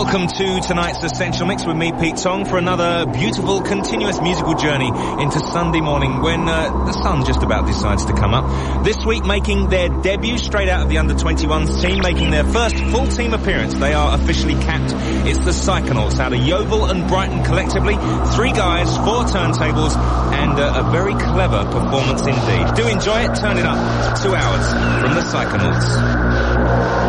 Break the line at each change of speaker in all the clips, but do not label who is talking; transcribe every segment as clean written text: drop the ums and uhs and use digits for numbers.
Welcome to tonight's Essential Mix with me, Pete Tong, for another beautiful, continuous musical journey into Sunday morning when the sun just about decides to come up. This week, making their debut straight out of the Under-21s team, making their first full team appearance. They are officially capped. It's the Psychonauts out of Yeovil and Brighton collectively. 3 guys, 4 turntables, and a very clever performance indeed. Do enjoy it. Turn it up. 2 hours from the Psychonauts.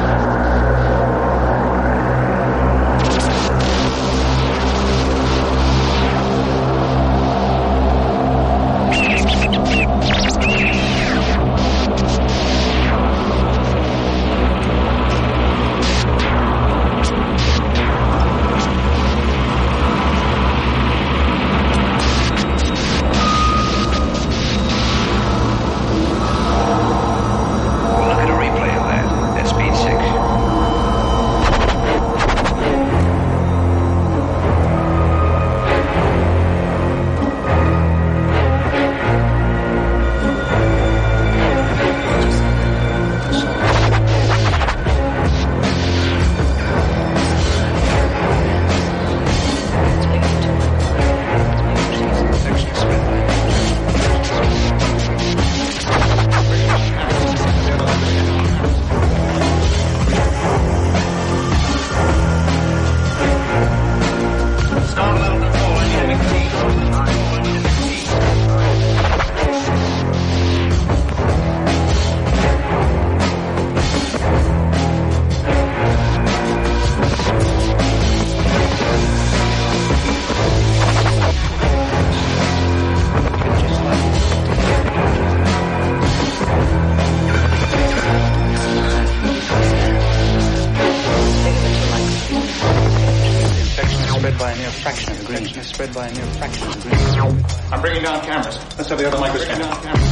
By a mere fraction of the green. I'm bringing down cameras. Let's have the other microscanner.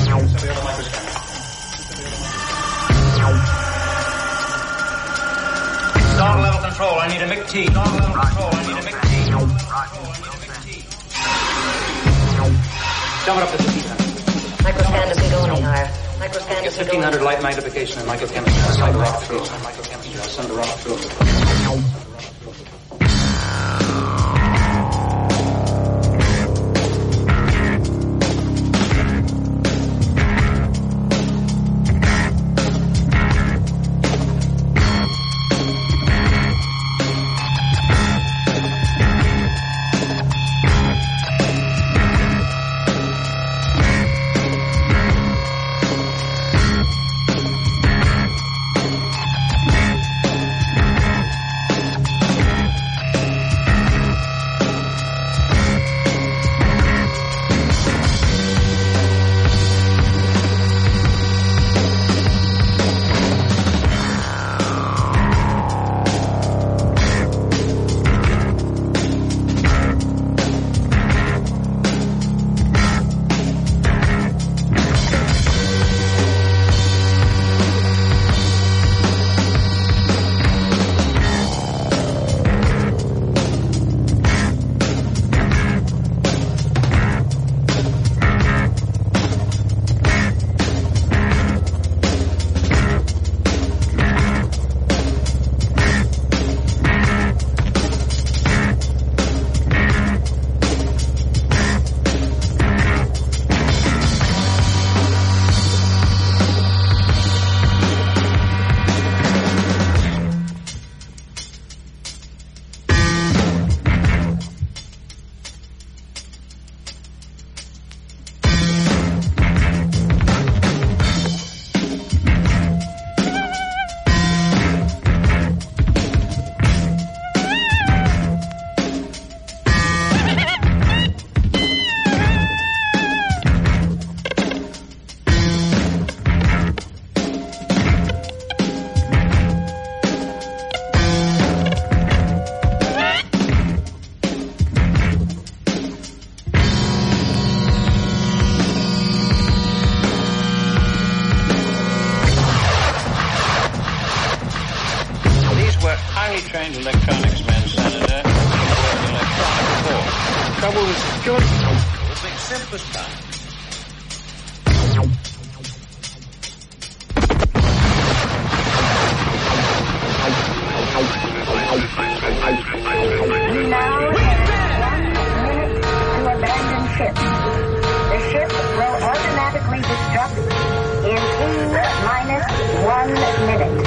Dog level control, I need a MIG-T. Dog level control, I need a MIG-T. Jump it up to 1500.
Microscan doesn't go any higher. Microscan
Get
doesn't go any
1500 light magnification and microchemistry. I'll send the rock through. I'll send the rock through.
trained electronics men, Senator. Electronic before. Trouble with security controls makes simplest time.
in T-1 minute.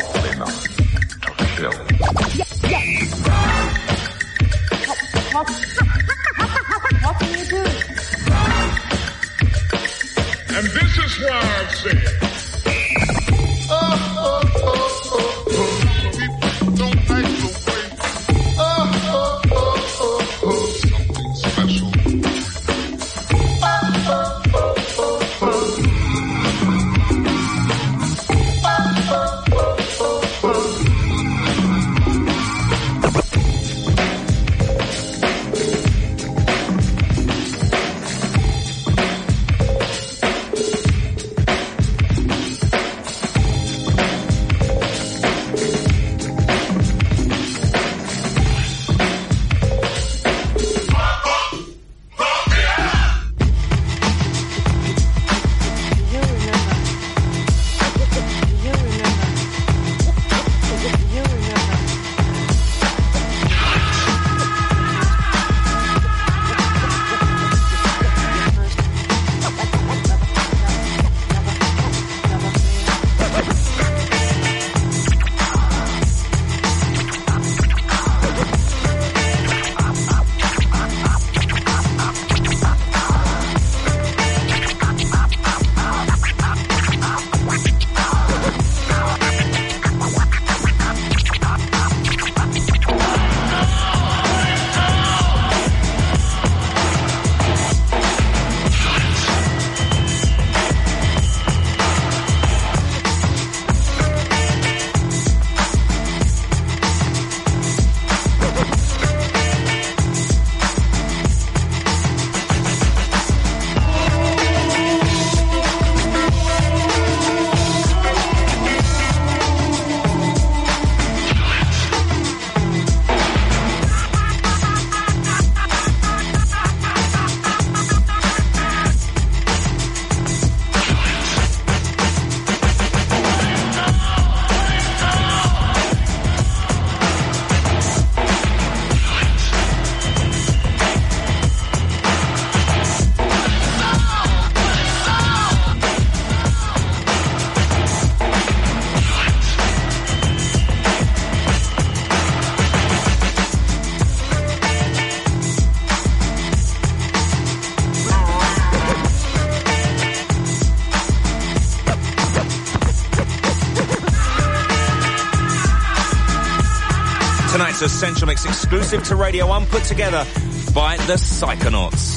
powerful enough to kill.
What can you do?
And this is why I've said, people don't like the way, something special.
Tonight's Essential Mix exclusive to Radio 1, put together by the Psychonauts.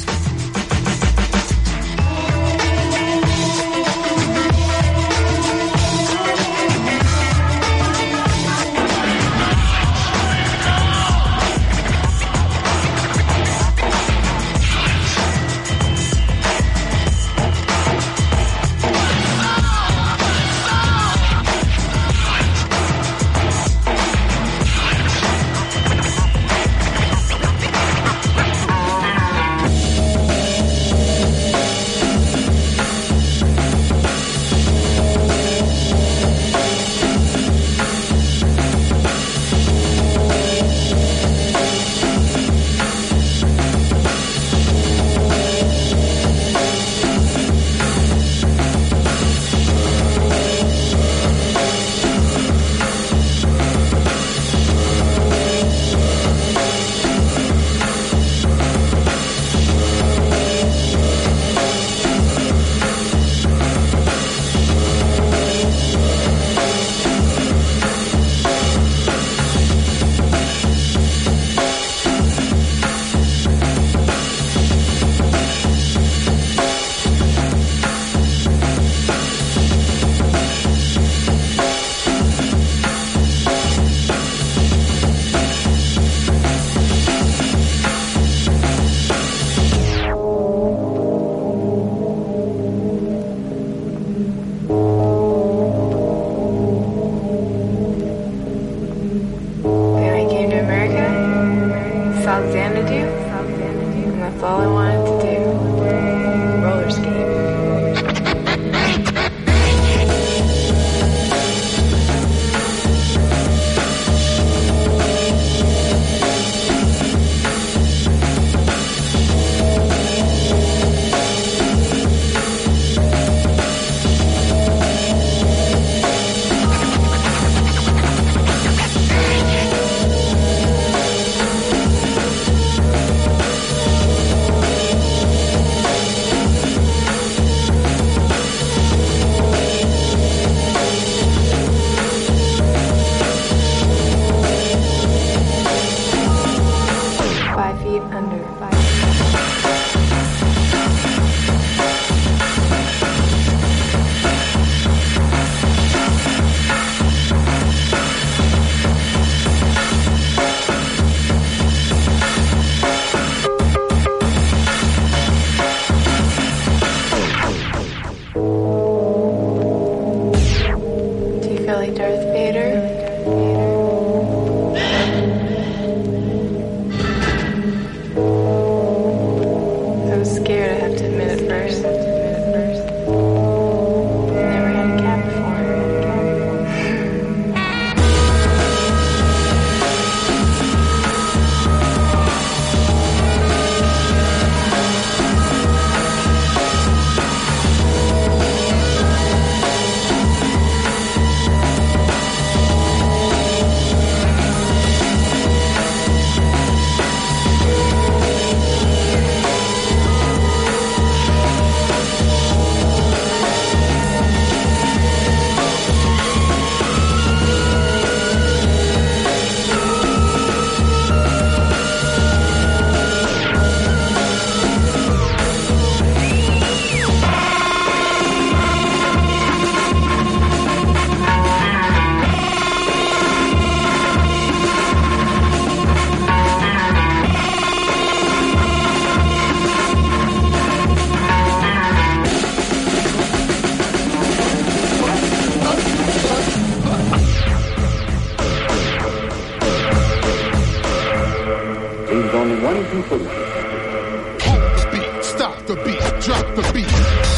Hold the beat, stop the beat, drop the beat.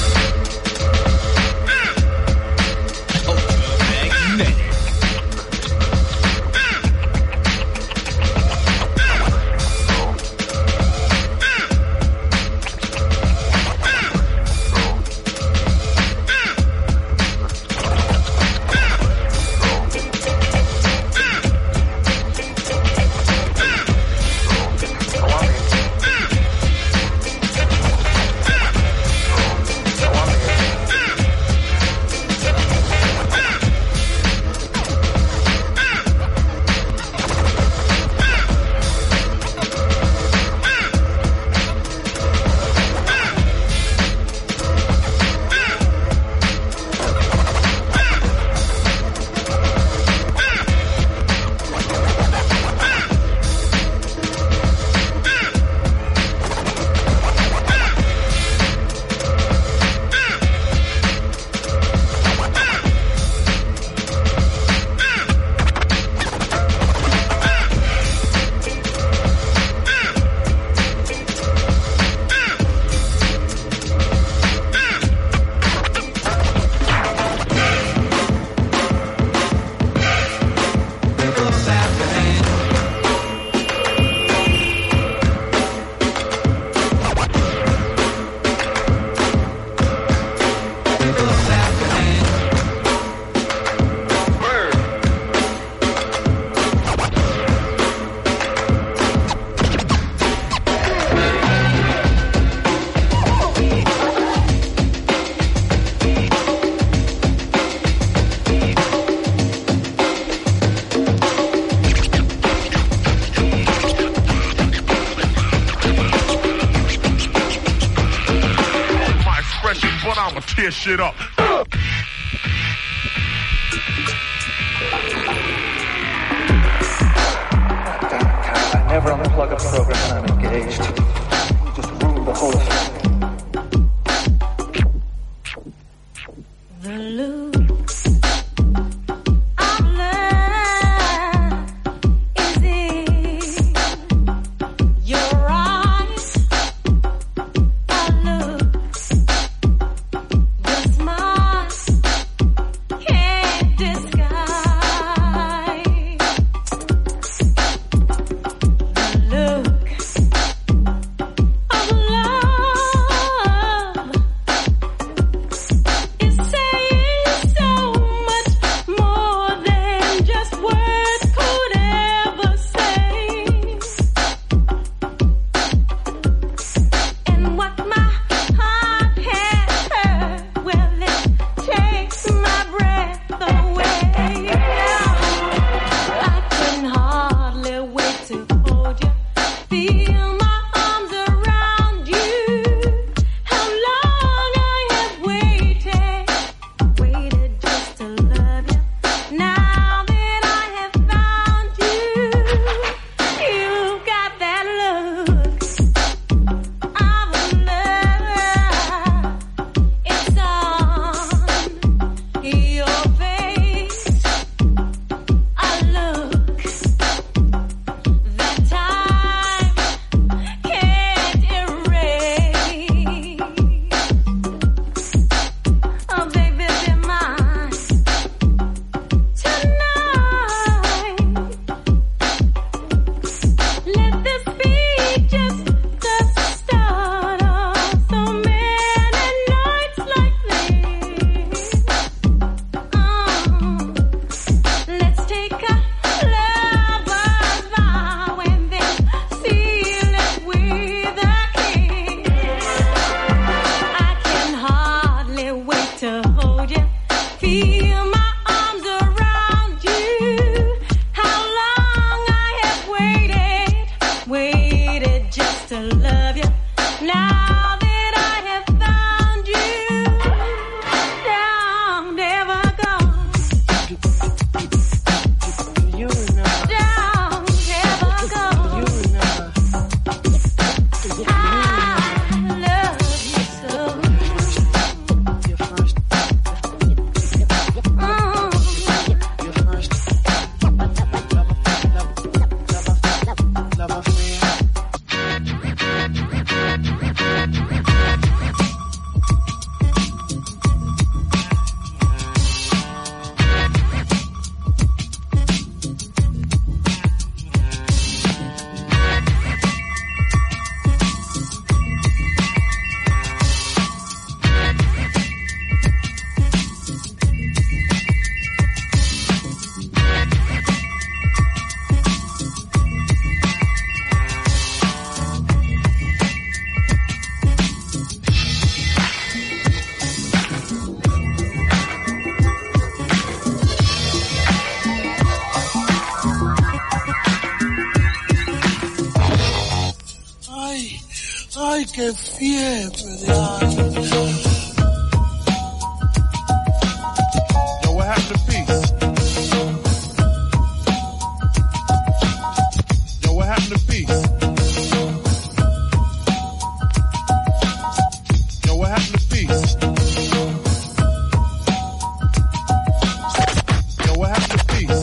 Tear shit up.
I never unplug a program when I'm engaged. Just ruined the whole thing.
The looks of love is in your eyes. The looks, the smile can't disguise. The look
qué fiebre de años.
Yo, what happened to peace? Yo, what happened to peace? Yo, what happened to peace? Yo, what happened to peace?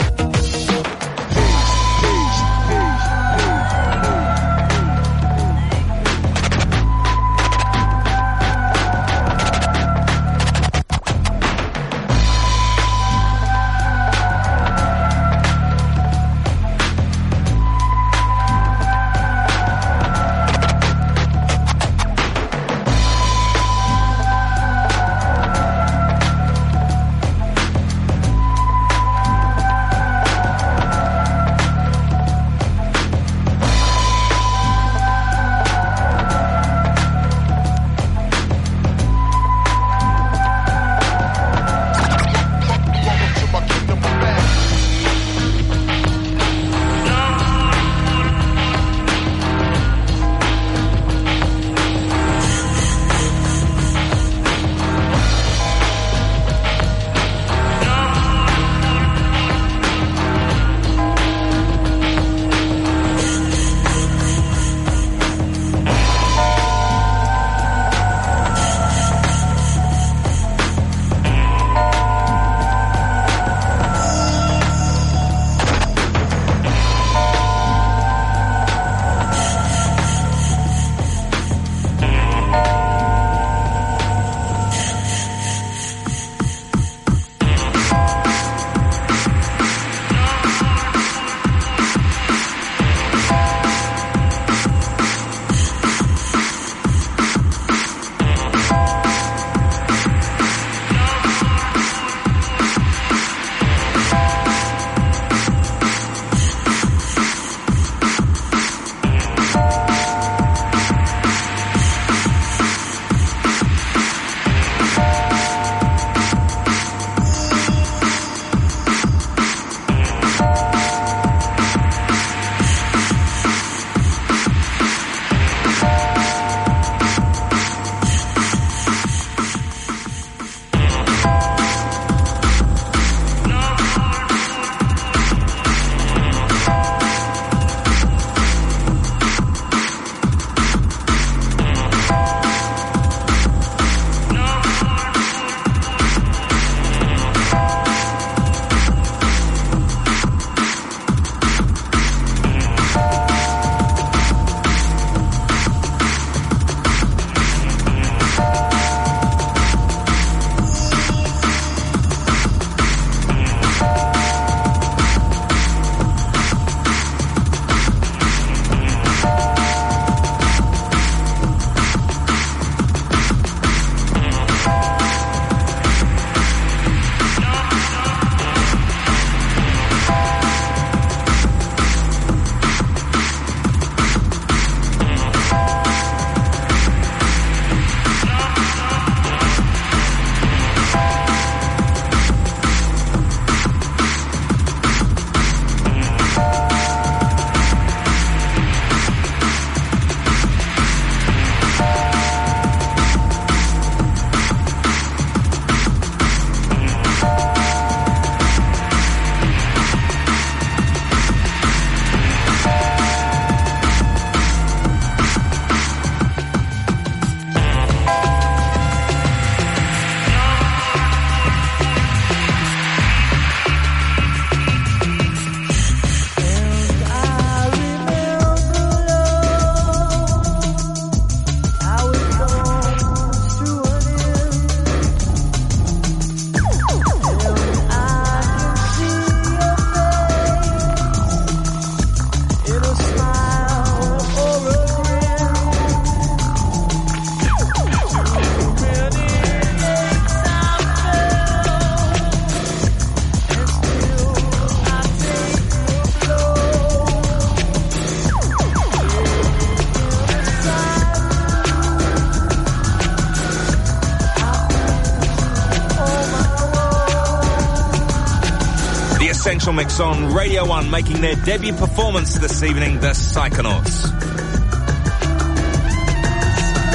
Essential Mix on Radio 1, making their debut performance this evening, the Psychonauts.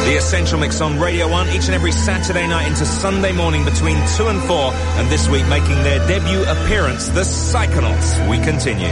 The Essential Mix on Radio 1 each and every Saturday night into Sunday morning between 2 and 4. And this week making their debut appearance, the Psychonauts. We continue.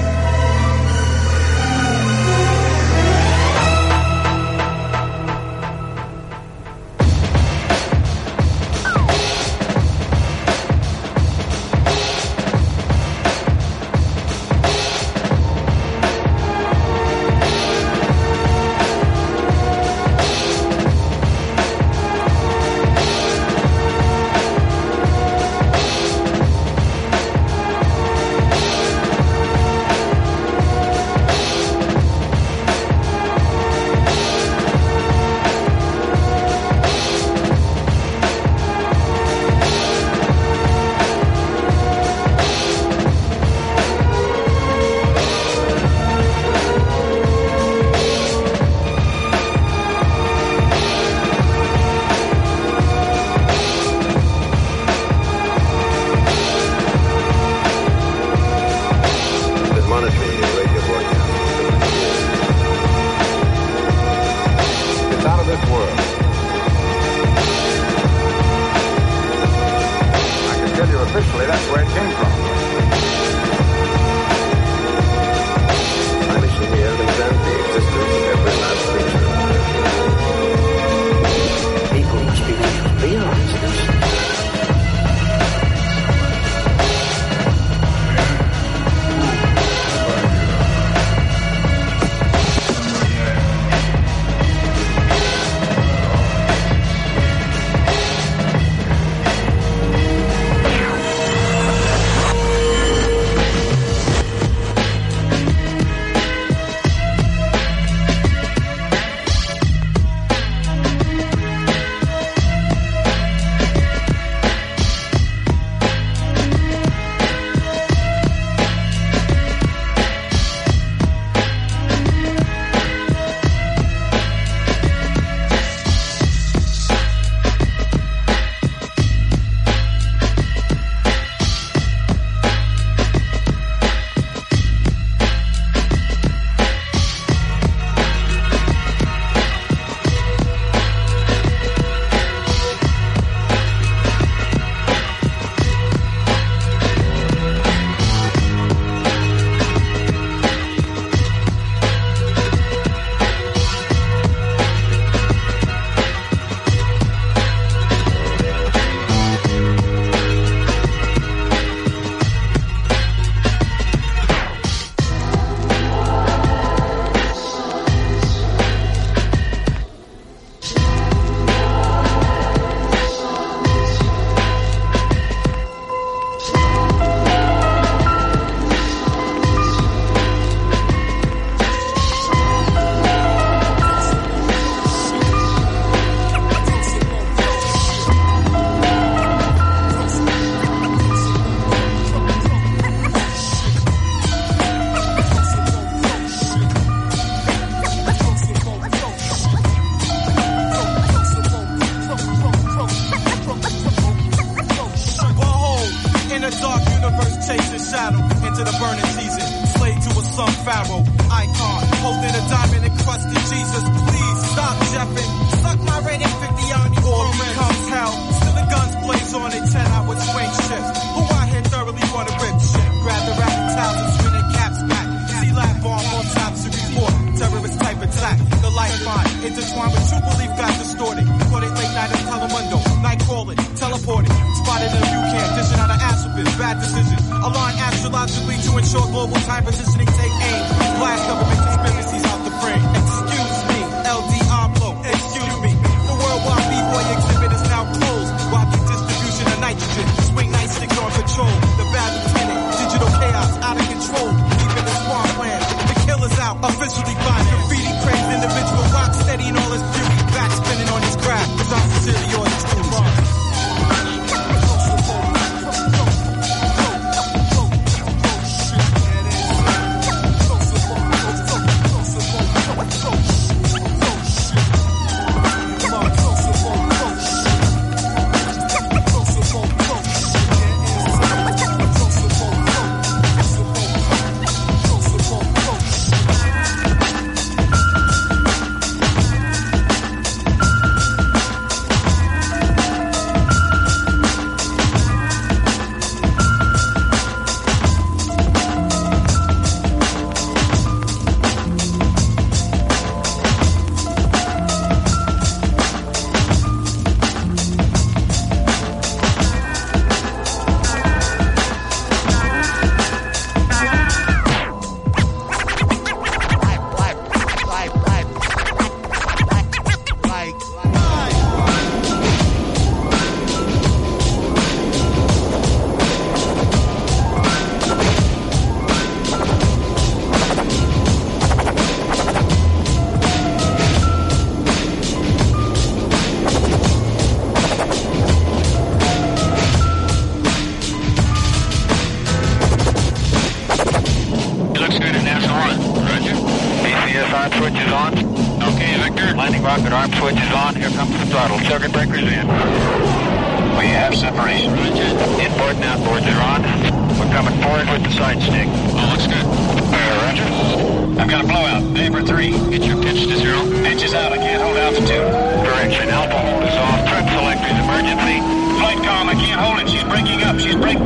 switch is on. Here comes the throttle. Circuit breaker's in. We have separation. Inboard and outboards are on. We're coming forward with the side stick. Oh, looks good. Roger. I've got a blowout. Neighbor 3. Get your pitch to 0. Pitches out. I can't hold altitude. Direction. Alpha hold is off. Trim selectors emergency. Flight calm. I can't hold it. She's breaking up. She's breaking.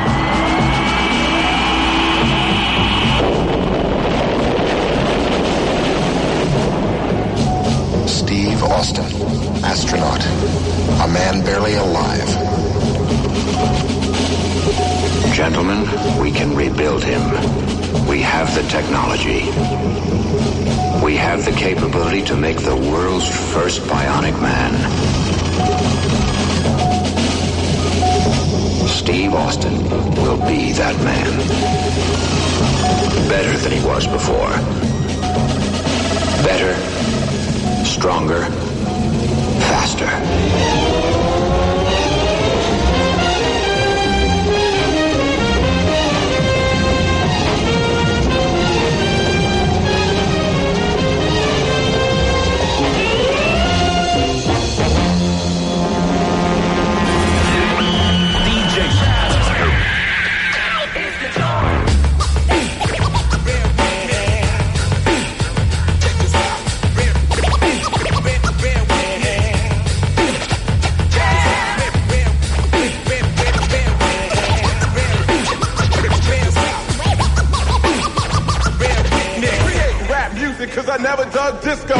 Steve Austin, astronaut, a man barely alive.
Gentlemen, we can rebuild him. We have the technology. We have the capability to make the world's first bionic man. Steve Austin will be that man. Better than he was before. Better, stronger, faster.
Cause I never dug disco.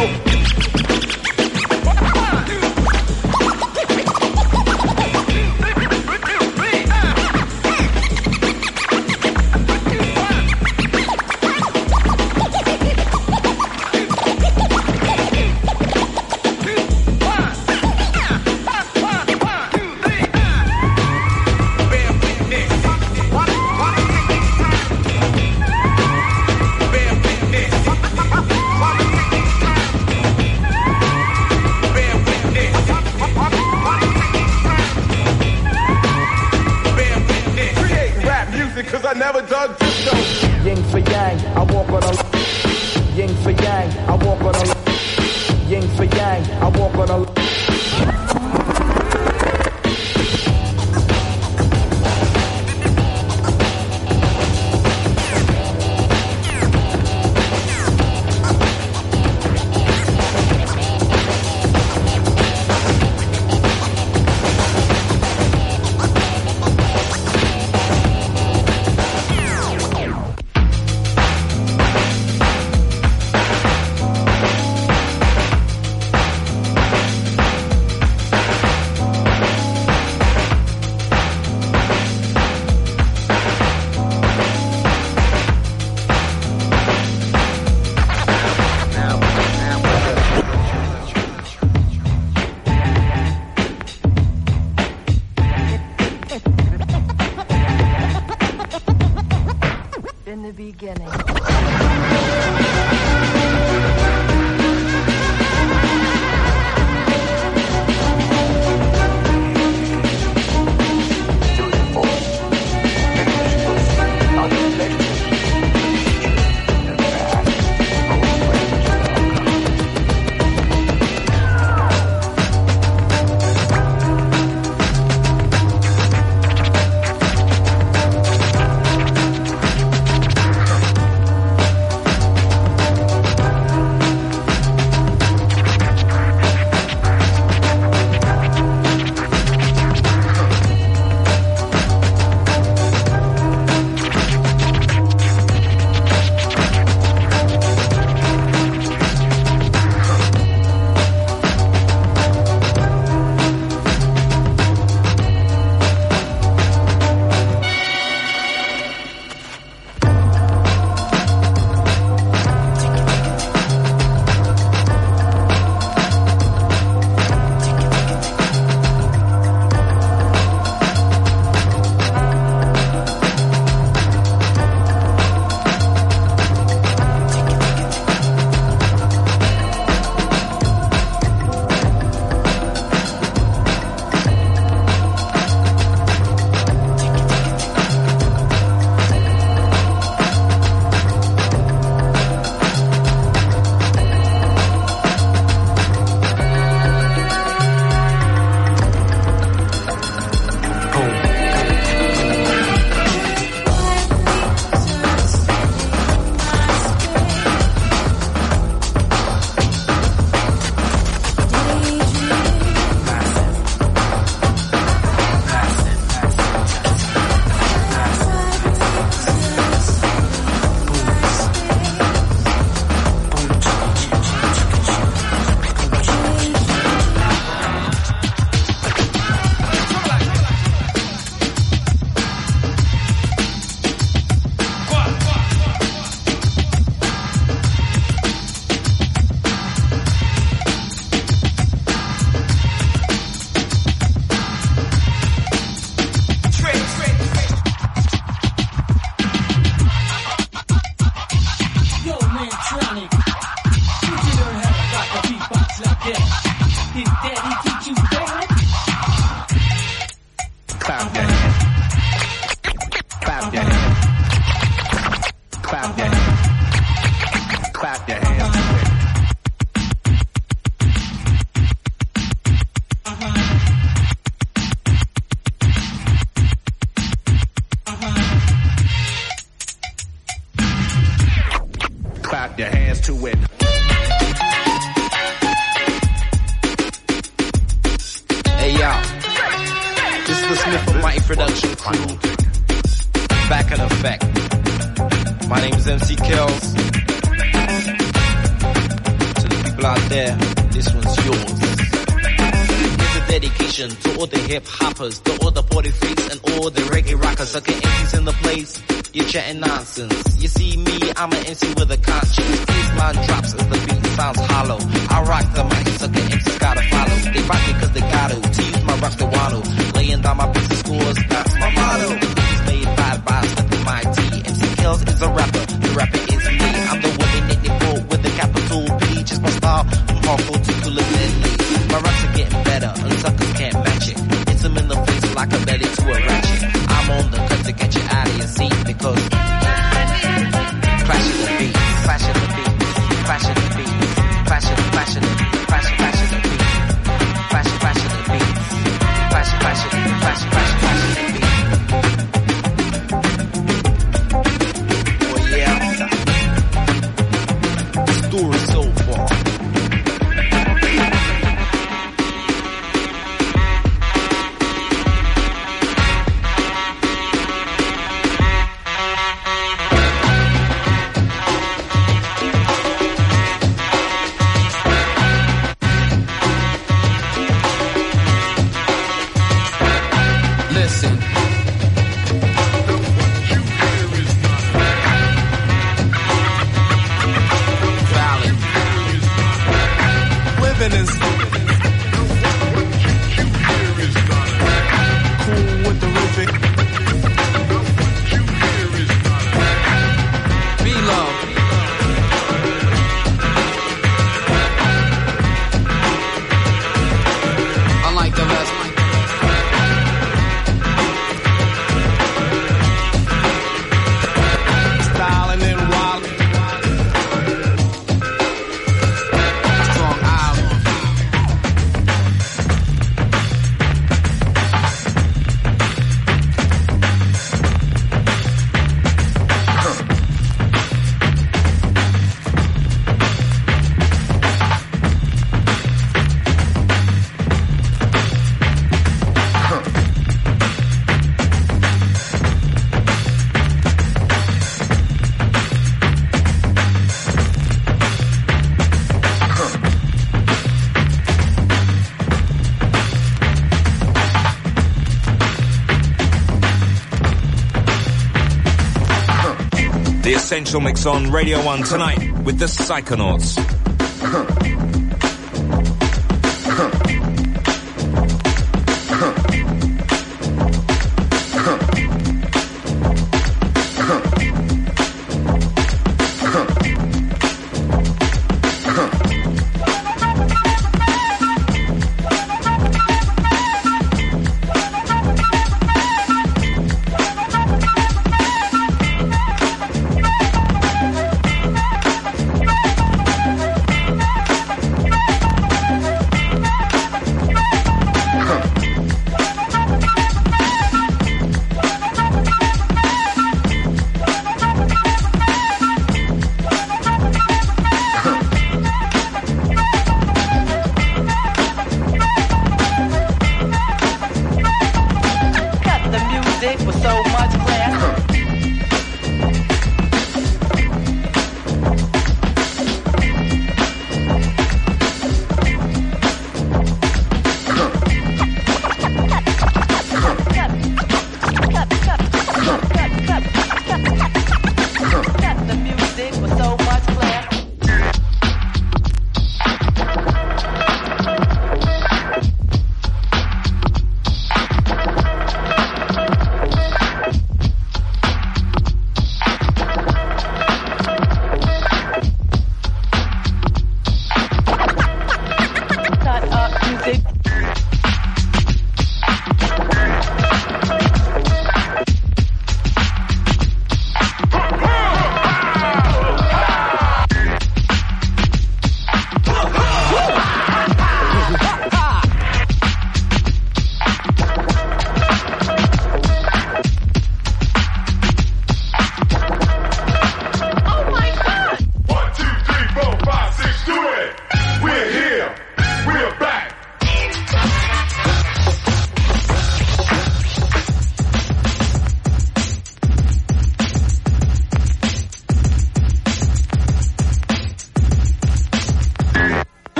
ready, did you hear it?
Clap your hands. Clap your hands. Clap your hands. Clap your hands. Clap your hands to it.
Hey y'all, this is the Smith of Mighty production crew. Back in effect. My name is MC Kells. To the people out there, this one's yours. Here's a dedication to all the hip hoppers, to all the party freaks and all the reggae rockers. Sucking MCs in the place, you're chatting nonsense. You see me, I'm an MC with a conscience. Baseline drops as the beat sounds hollow. I rock the mic, sucking MCs gotta follow. They rock me cause they got to. To use my rocks they want to. Laying down my beats and scores, that's my motto. The beat is made by slipping my T. MC Kells is a rapper, the rapper is me. I'm the one they nickname for with the capital P. Just my style, from hardcore to cooler deadly. My raps are getting better, and suckers can't match it. Hit them in the face like a belly to a ratchet. I'm on the cut to get you out of your seat because clashing the beat, clashing the beat, clashing the beat, clashing, clashing, clashing, clashing the beat, clashing, clashing the beat, clashing, clashing, clashing, clashing, clashing the beat. Oh yeah, the story so far. Listen. Valid. Living is cool with the rhythmic. Be love. Unlike the rest. Styling and wild. Strong Island.
The Essential Mix on Radio 1 tonight with the Psychonauts.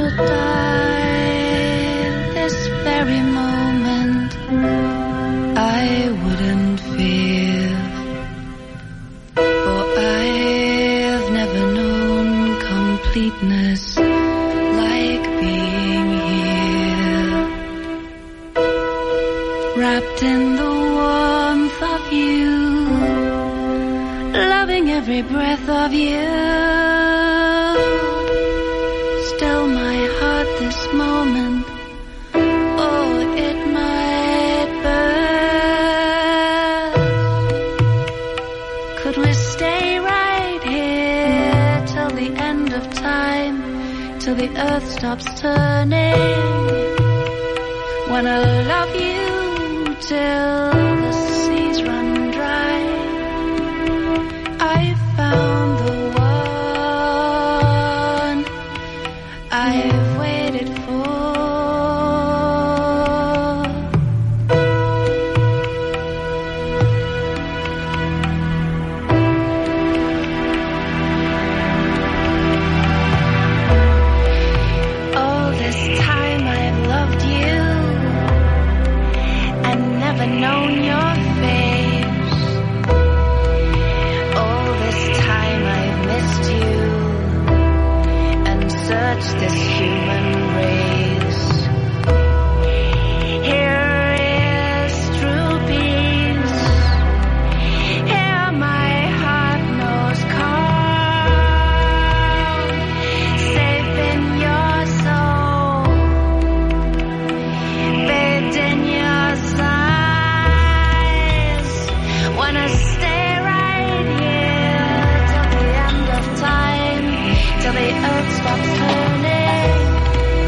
die this very moment, I wouldn't fear, for I've never known completeness like being here, wrapped in the warmth of you, loving every breath of you. Still my heart this moment, oh, it might burst. Could we stay right here till the end of time, till the earth stops turning? Wanna love you till the seas run dry. I found the one I've waited for. All this time I've loved you and never known your face. All this time I've missed you and searched this human race. Here is true peace. Here my heart knows calm. Safe in your soul, bathed in your sighs. Wanna stay right here till the end of time, till the earth stops turning.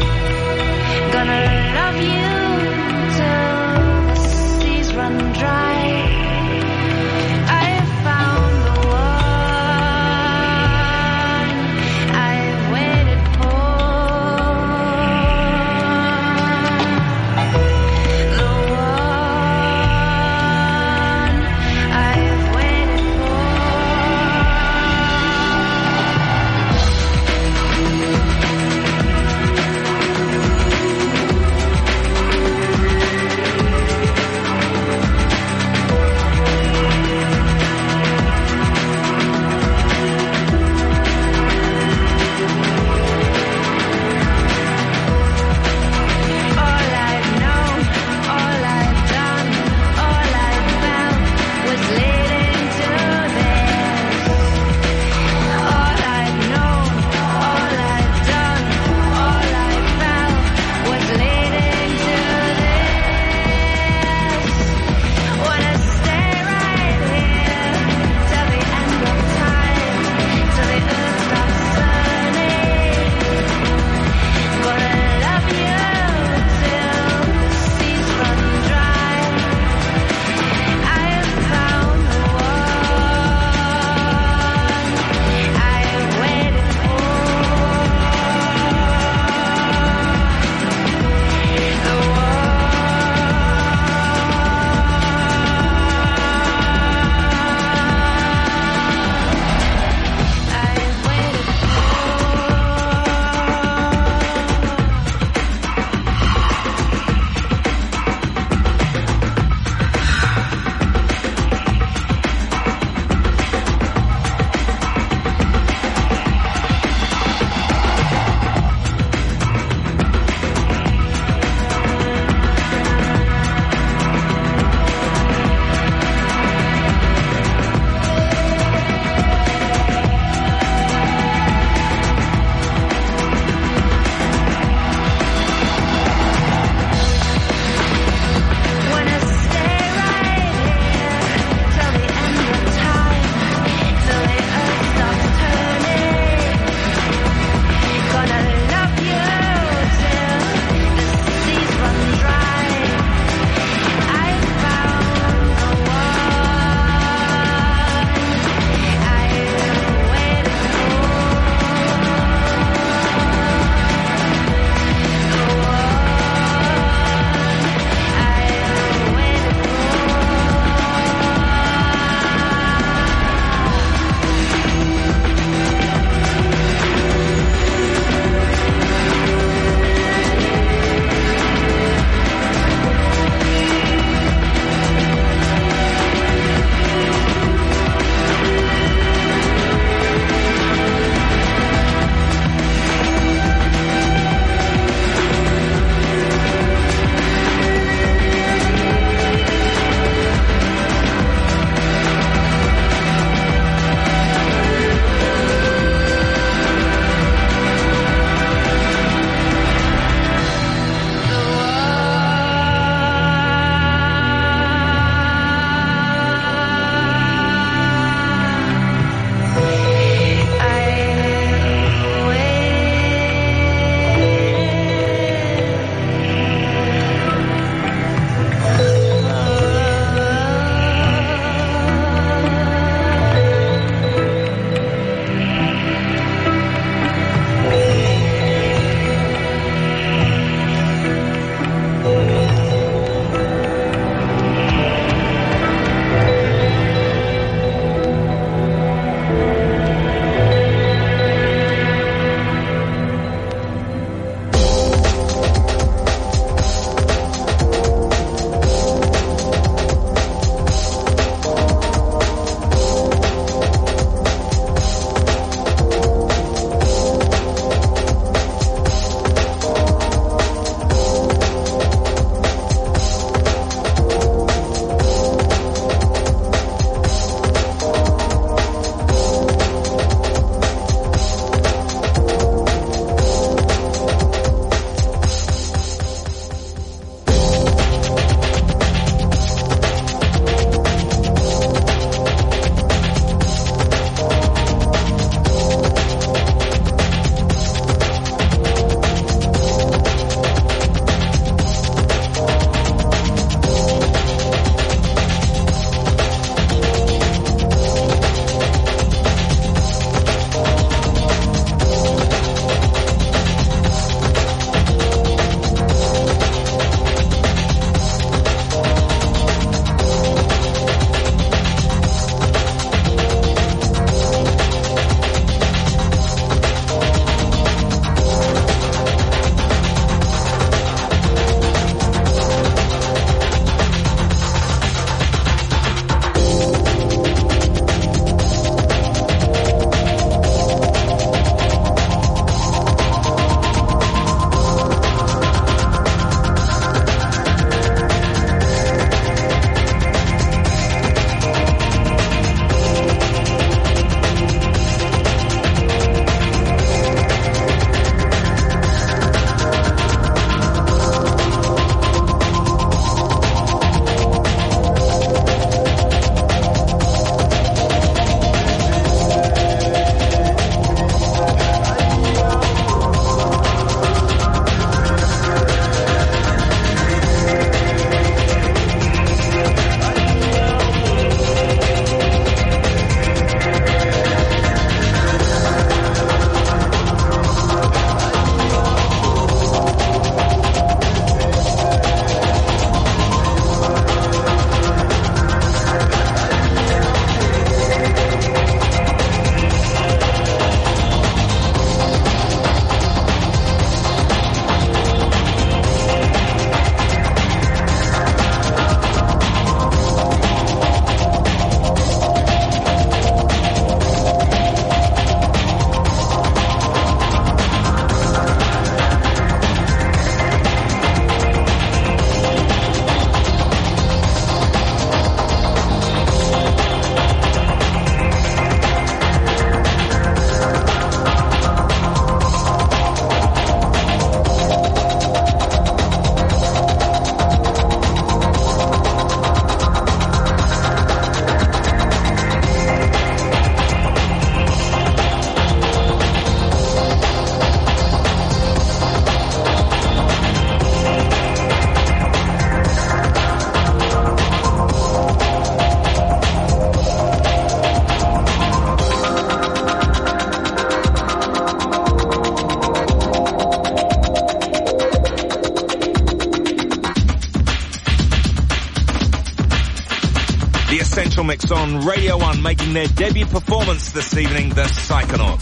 Essential Mix on Radio 1, making their debut performance this evening, the Psychonauts.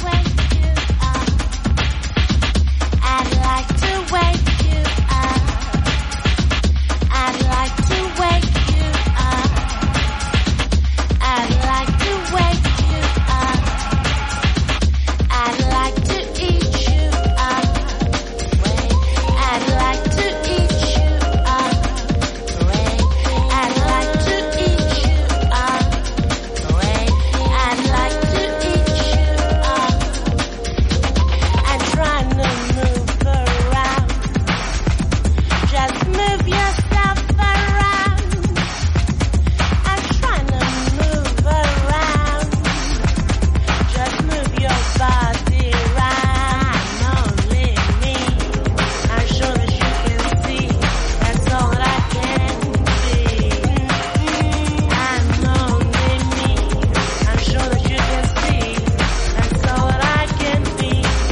I'd like to wake you up. I'd like to wake you up. I'd like to wake you up. I'd like to eat you up. I'd like to eat you up. I'd like to eat you up. I'd like to eat you up. I'm trying to move around. Just move yourself around. I'm trying to move around. Just move your body around. I'm only me. I'm sure that you can see. That's all that I can see. I'm only me. I'm sure that you can see. That's all that I can be.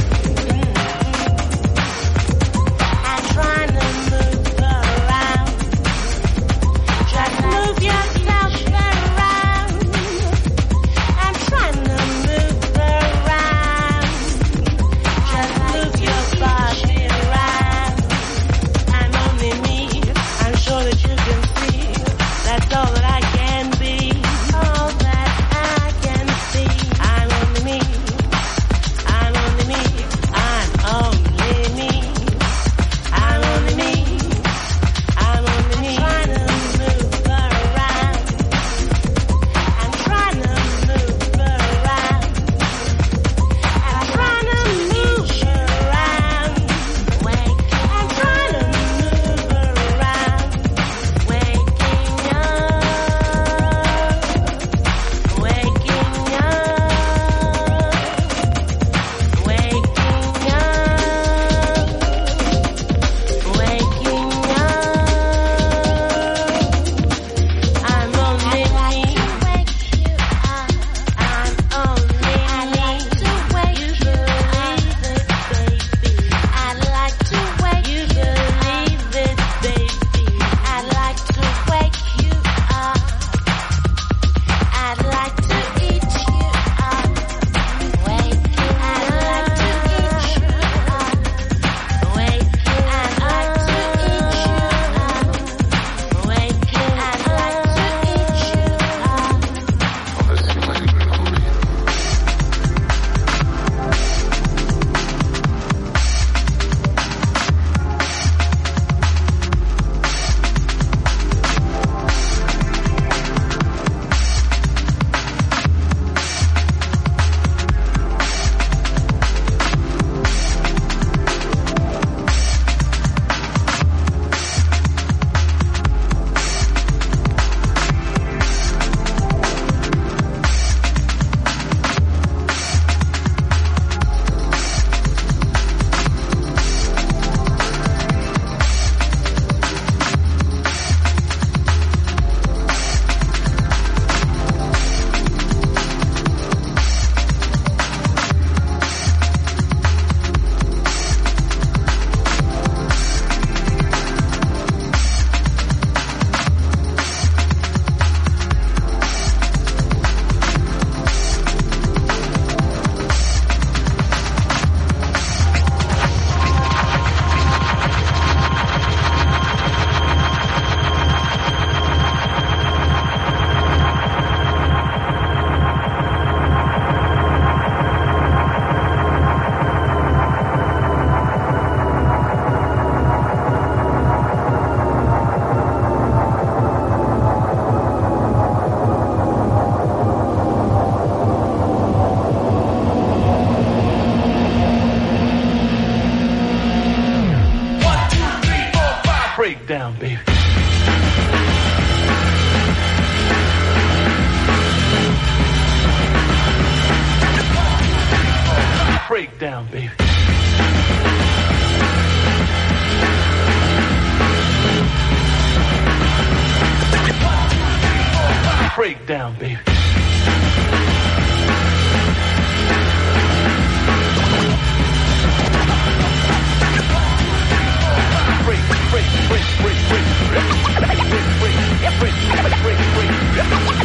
I'm trying to move around. Just move yourself around. I'm trying to move around. Just move your body around. I'm only me. I'm sure that you can see. That's all that I can be. All that I can see. I'm only me. I'm only me. I'm only me. I'm only me. I'm only me. I'm trying to move around. I'm trying to move around. I'm trying to move around. I'm trying to move around. Waking up. Waking up. Waking up. I'm only me. I'm only me. You believe it, baby. I'd like to wake you. Believe it, baby. I'd like to wake you up. I'd like to eat you up. Waking. I'd like to eat you up. Waking. I'd like to eat you up. Waking. I'd like to eat you up.
Breakdown, baby. Breakdown, baby. Breakdown, baby. Break.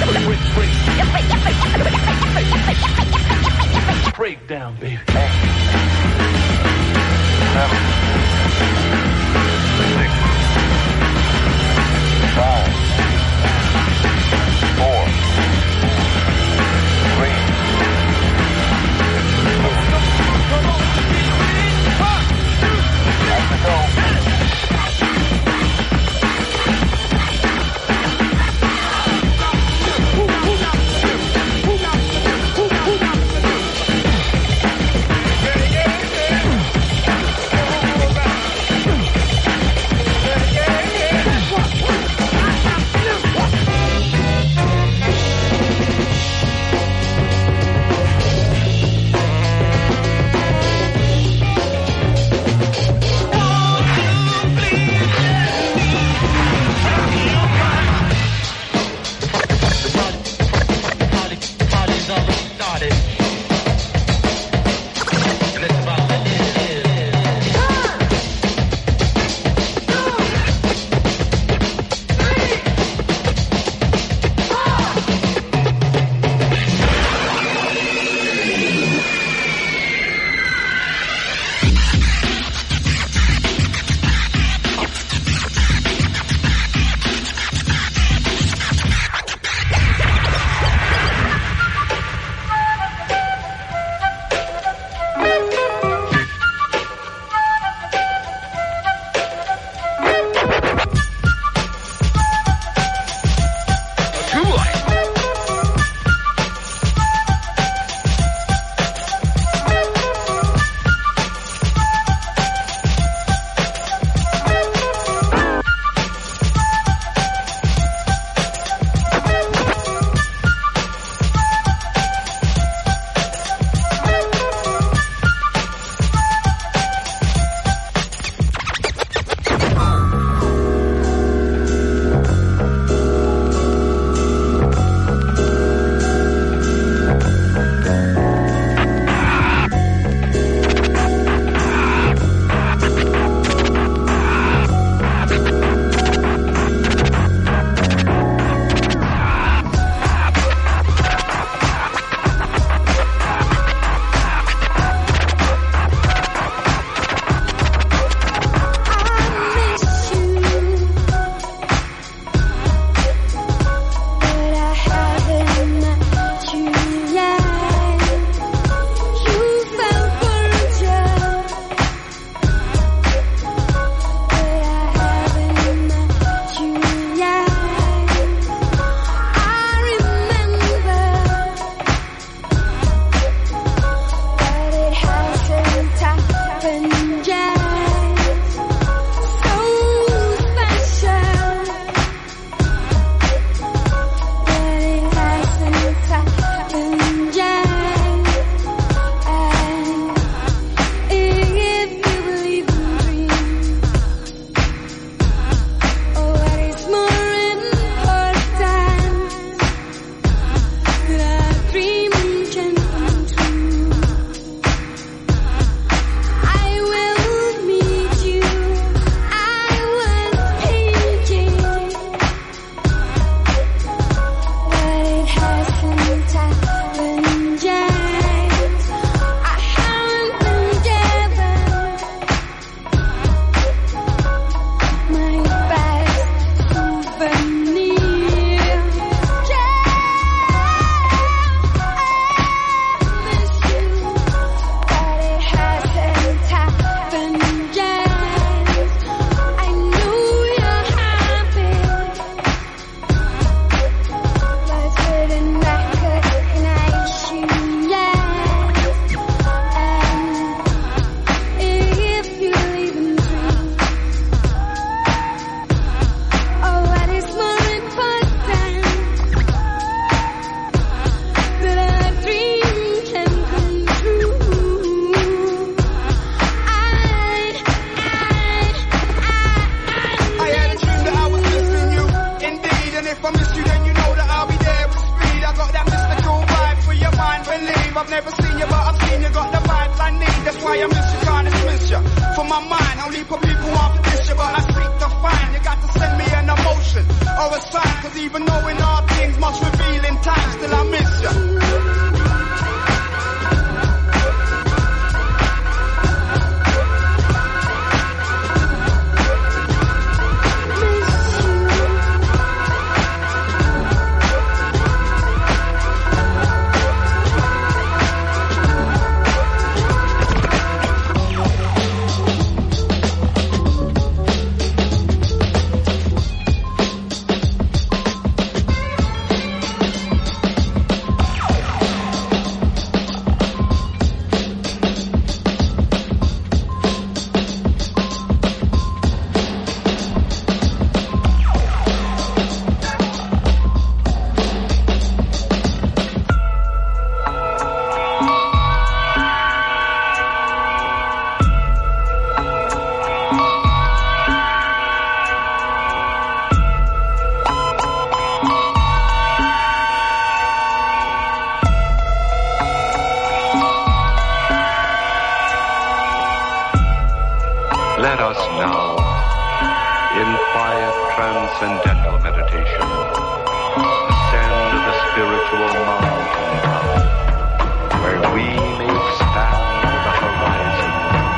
Let us now, in quiet transcendental meditation, ascend the spiritual mountain top, where we may expand the horizon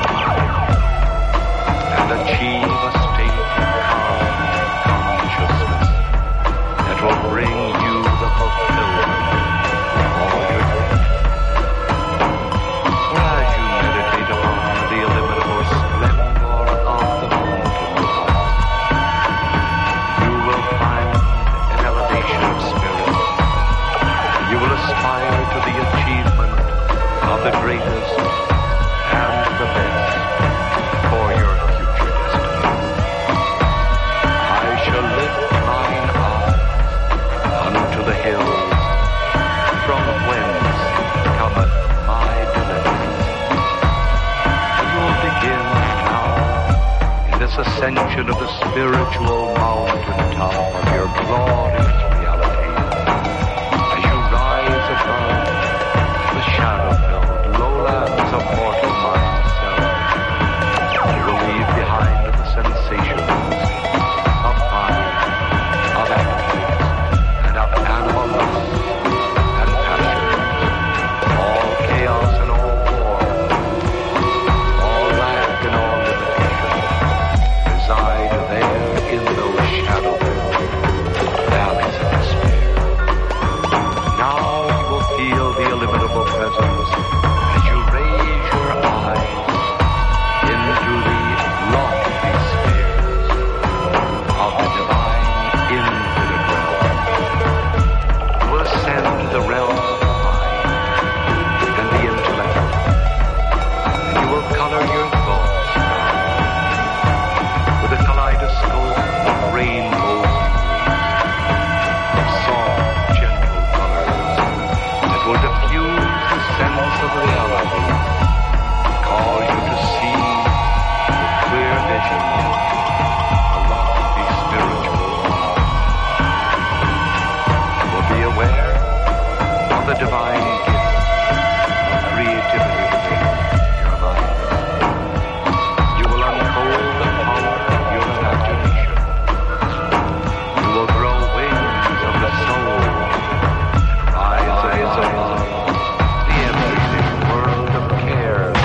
and achieve a state of calm consciousness that will bring you the fulfillment of all your dreams. For as you meditate upon the illimitable splendor of the mountain top, you will find an elevation of spirit. You will aspire to the achievement of the greatest and the best for your future destiny. I shall lift mine eye unto the hills, from whence cometh my deliverance. You will begin now in this ascension of the spiritual mountaintop of your glorious reality. As you rise above the shadow-filled lowlands of mortal mind self, you will leave behind the sensations of body, of appetite, and of animal lust and passion. All chaos and all war, all lack and all limitation reside there in those shadow-filled valleys of despair. Now you will feel the illimitable presence as you raise your eyes into the lofty spheres of the divine infinite realm. You will ascend to the realm of the mind and the intellect, and you will color your thoughts now with a kaleidoscope of rainbow hues, of soft, gentle colors that will diffuse the sense of reality, cause you to see with clear vision a lofty spiritual world. You will be aware of the divine gift of creativity within your mind. You will unfold the power of your imagination. You will grow wings of the soul and rise above the everything world of cares.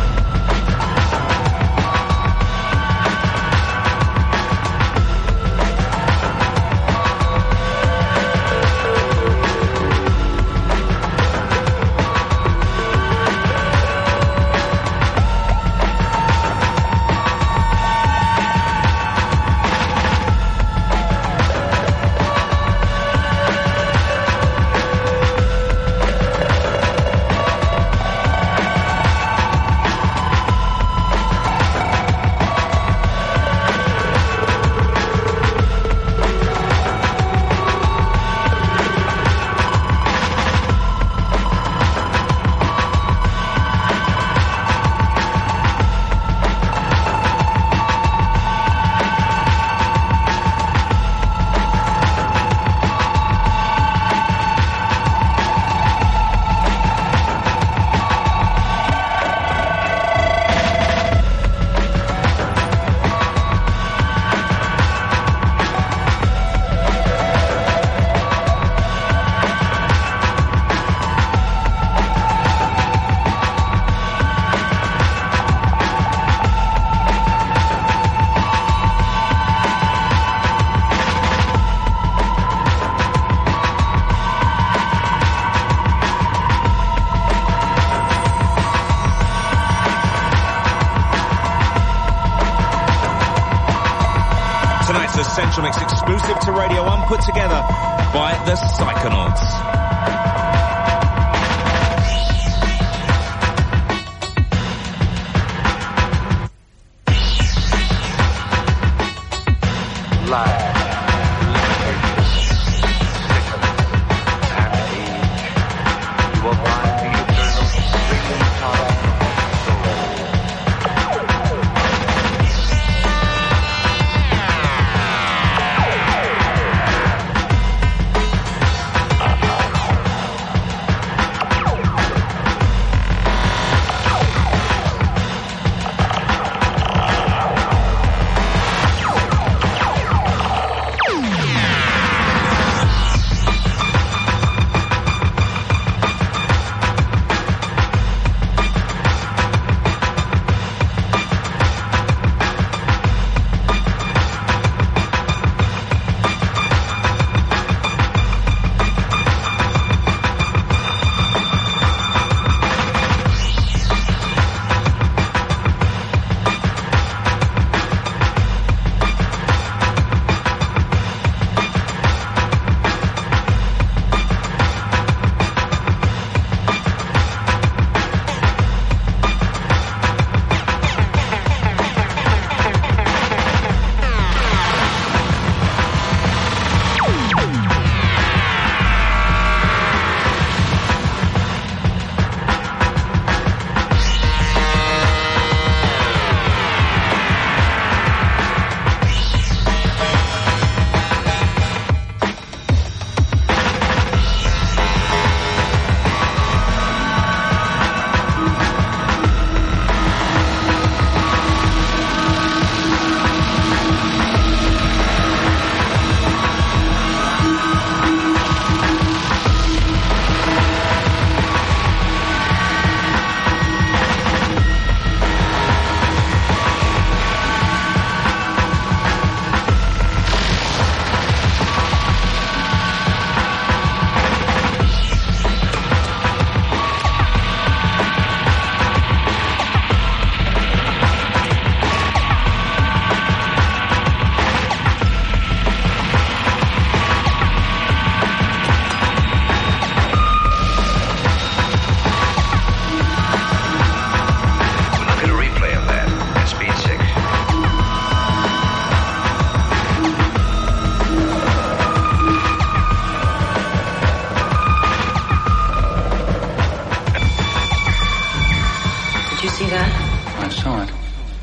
Tonight's Essential Mix exclusive to Radio 1, put together by the Psychonauts.
I saw it.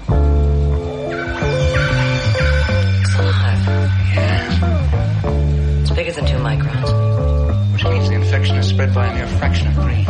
It's alive.
Yeah.
It's bigger than 2 microns.
Which means the infection is spread by a mere fraction of green.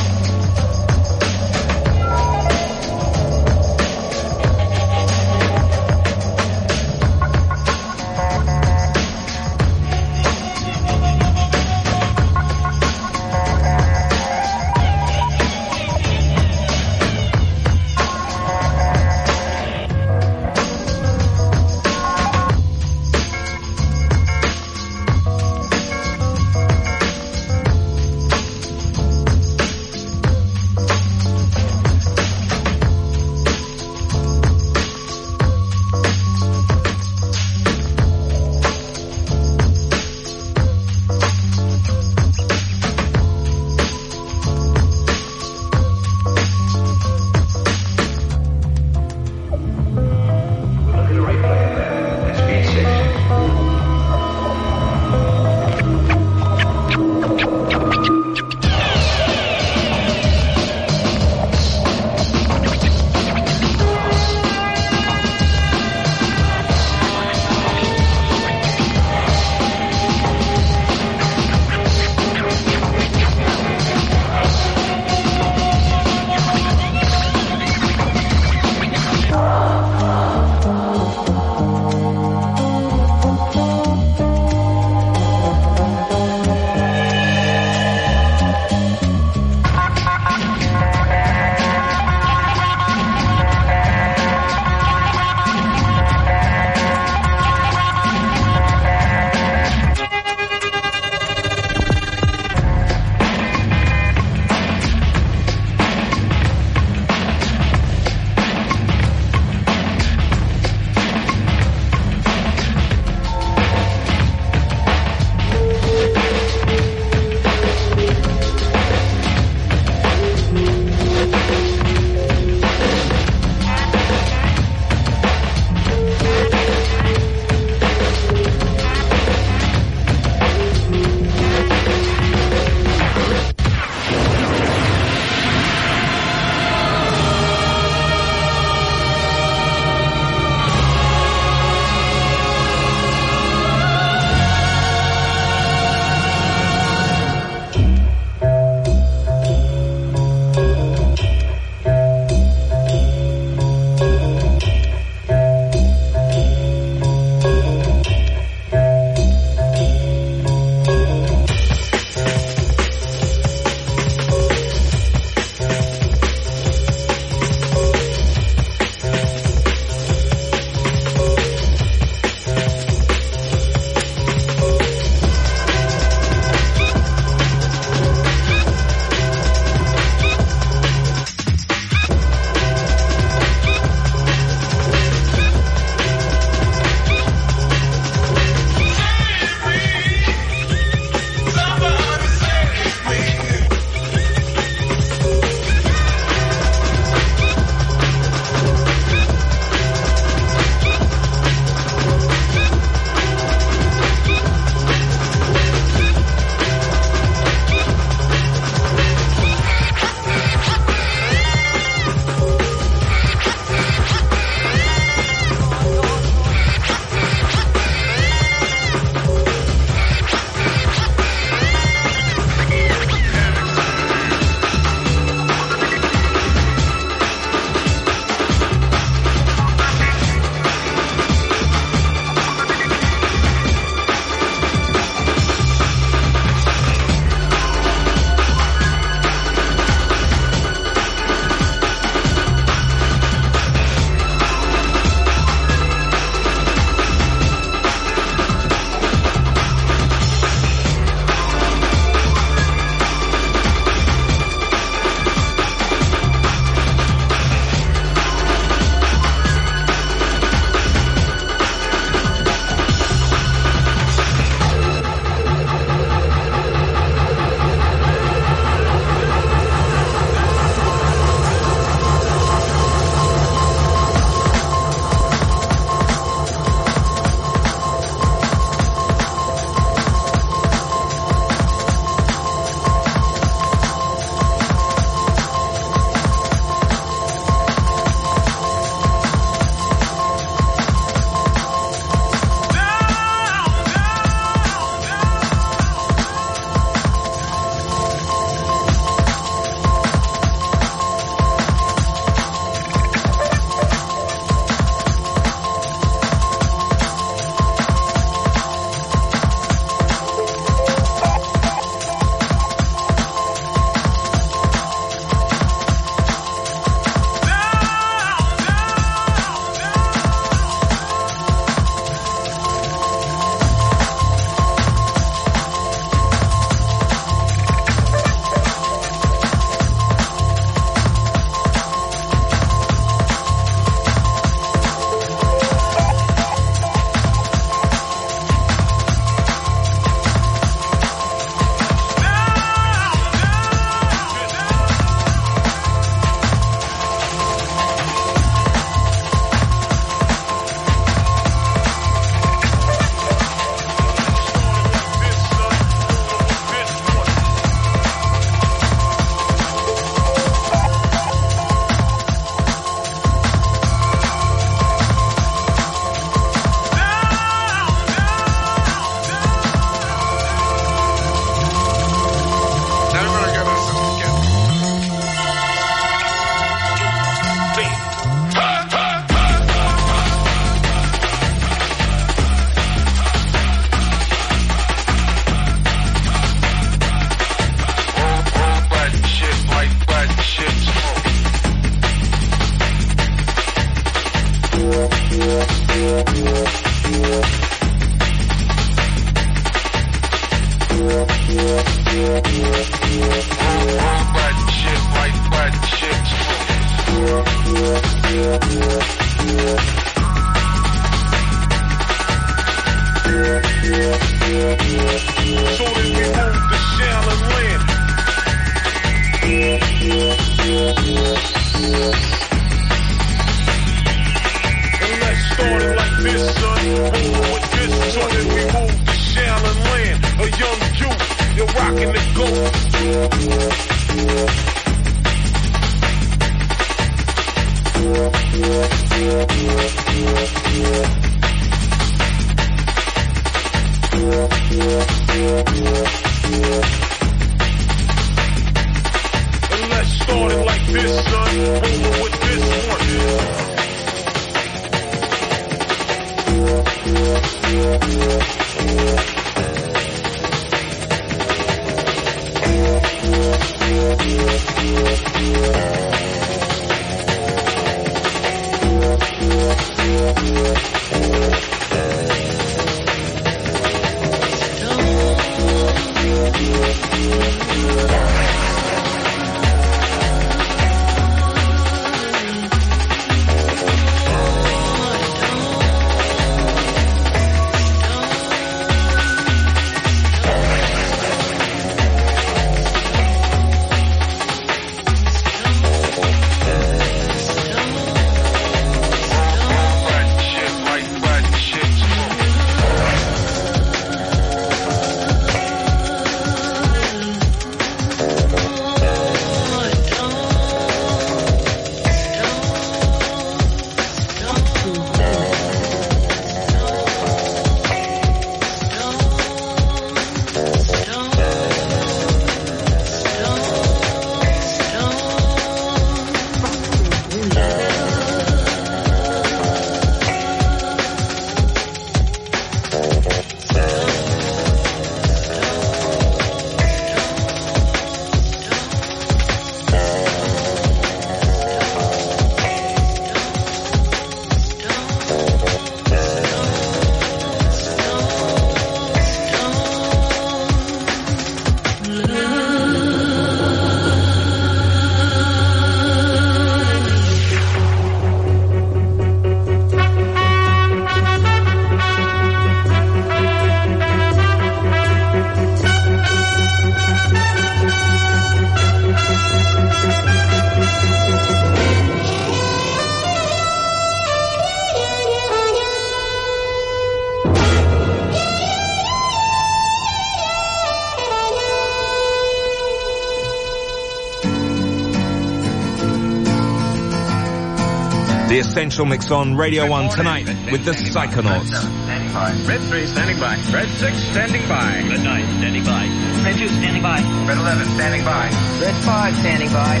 The Essential Mix on Radio 1 tonight with the Psychonauts.
Standing by. Red 3 standing by. Red 6 standing by.
Red 9 standing by.
Red 2 standing by. Red 11 standing by.
Red 5 standing by.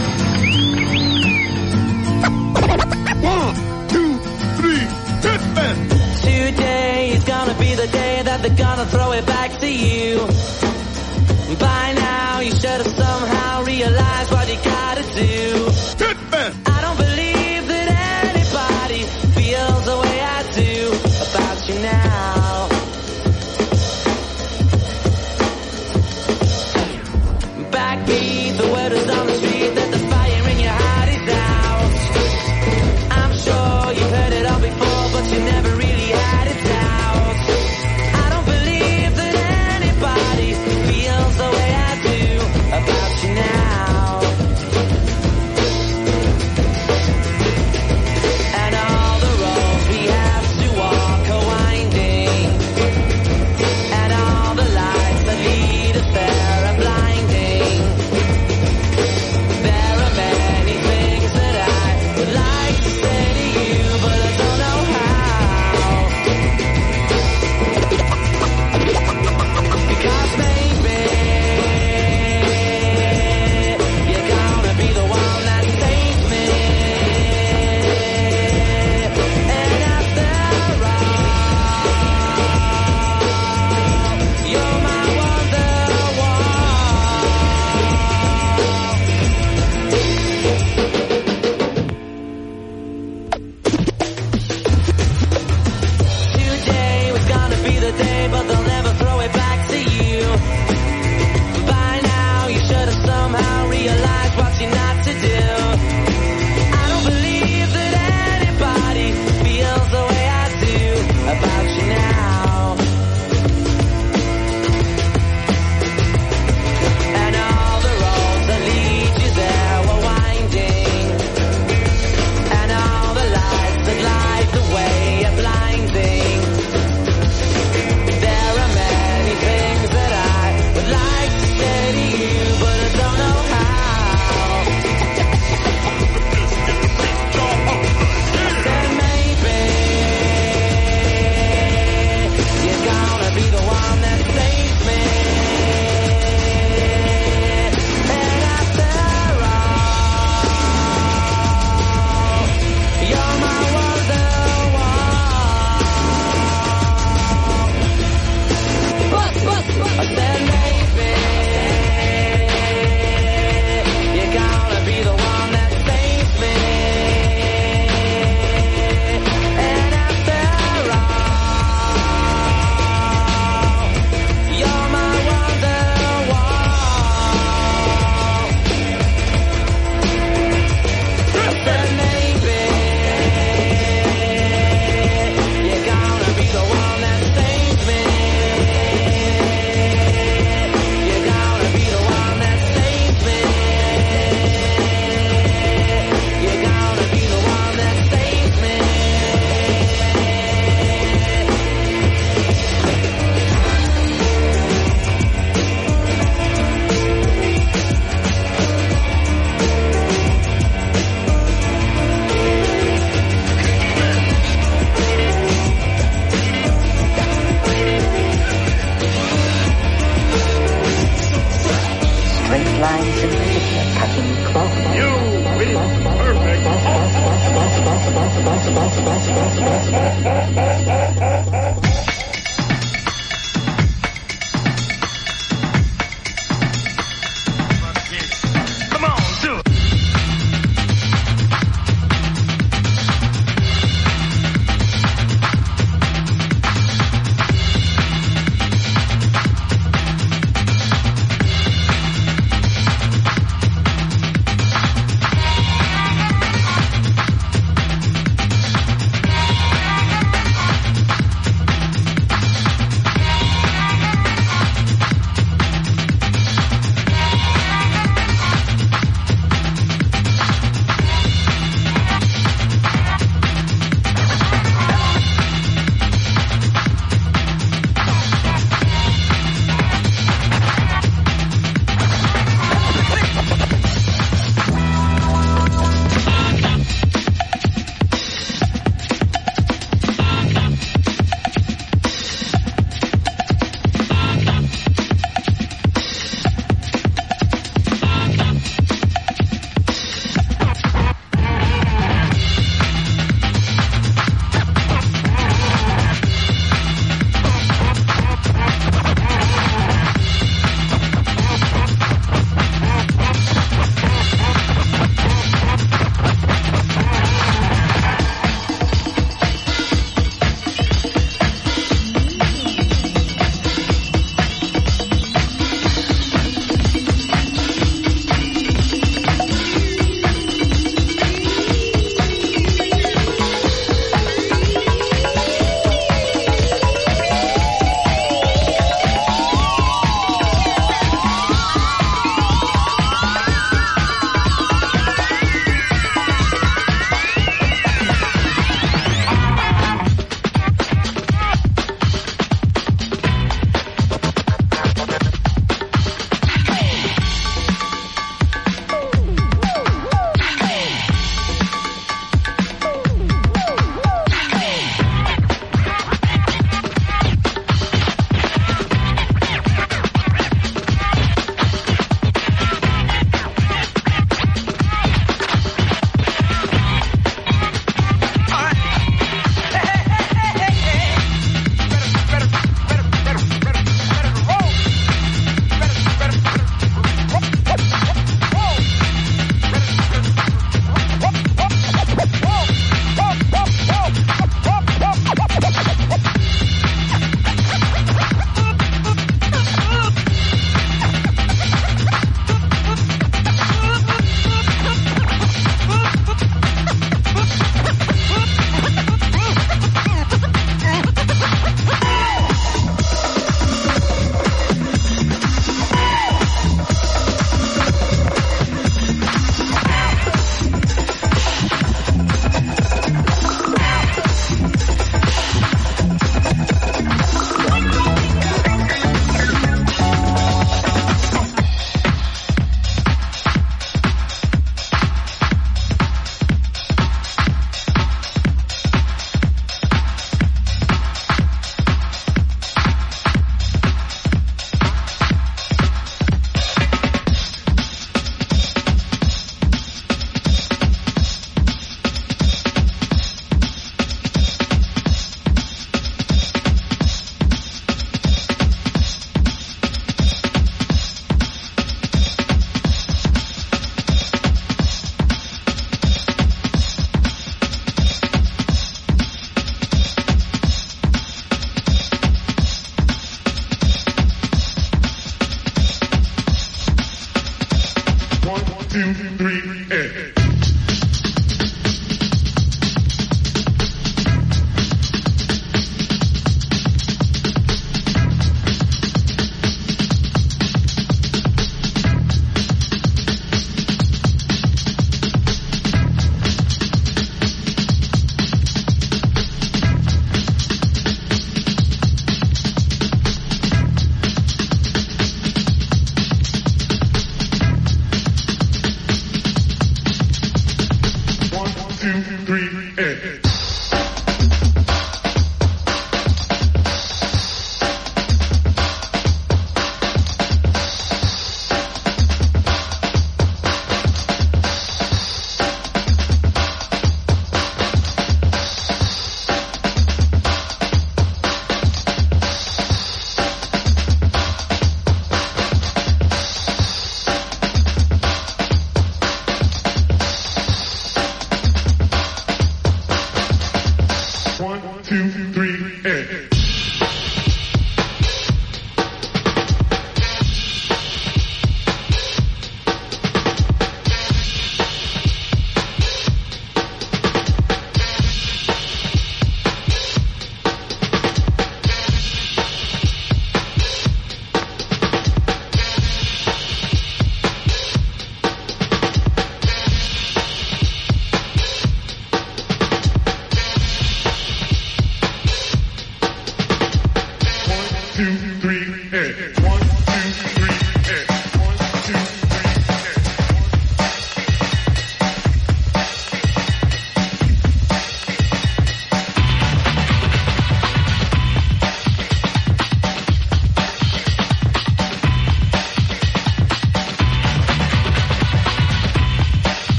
1, 2, 3, hit men!
Today is gonna be the day that they're gonna throw it back to you. By now you should have somehow realized what you gotta do.
Hit men!
I don't believe that anybody feels the way I do about you now. Backbeat, the word is on the street that the fire in your heart is out. I'm sure you've heard it all before, but you never really had it out. I don't believe that anybody feels the way I do about you now. And all the roads we have to walk are winding, and all the lights that lead us there are blinding.
line simplicity of cutting cloth.
You be perfect. Come on, do it.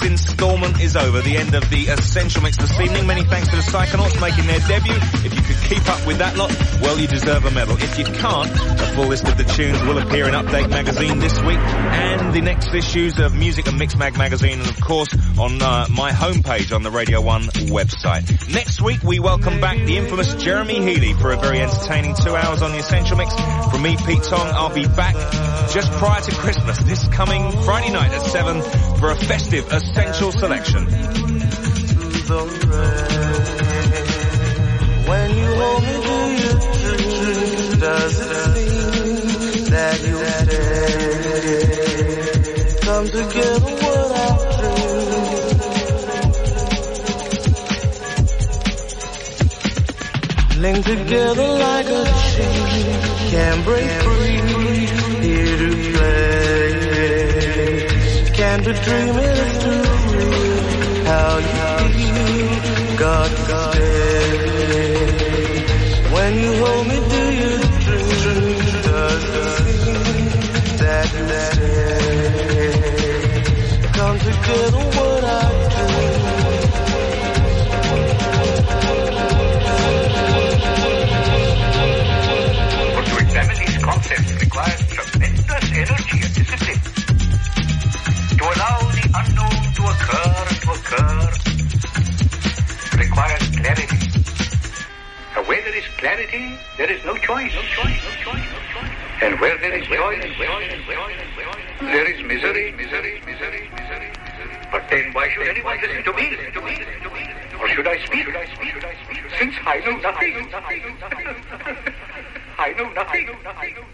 instalment is over. The end of the Essential Mix this evening. Many thanks to the Psychonauts making their debut. If you could keep up with that lot, well, you deserve a medal. If you can't, a full list of the tunes will appear in Update Magazine this week and the next issues of Music and Mixmag Magazine, and of course on my homepage on the Radio 1 website. Next week we welcome back the infamous Jeremy Healy for a very entertaining 2 hours on the Essential Mix. From me, Pete Tong, I'll be back just prior to Christmas this coming Friday night at 7 for a festive Essential selection.
When you hold me, do you dream? Does it seem that you stay? Come together what I dream. Linked together like a chain, can't break free. Here to play, can't be dreaming it's too real. How you feel, got to stay. When you hold me, do you dream? Does it seem that you stay? Come together what I dream.
But to examine these concepts requires tremendous energy and discipline. To allow the unknown to occur requires clarity. And where there is clarity, there is no choice. And where there is choice, there is misery. But then why should anyone listen to me? Or should I speak? Since I know nothing. I know nothing.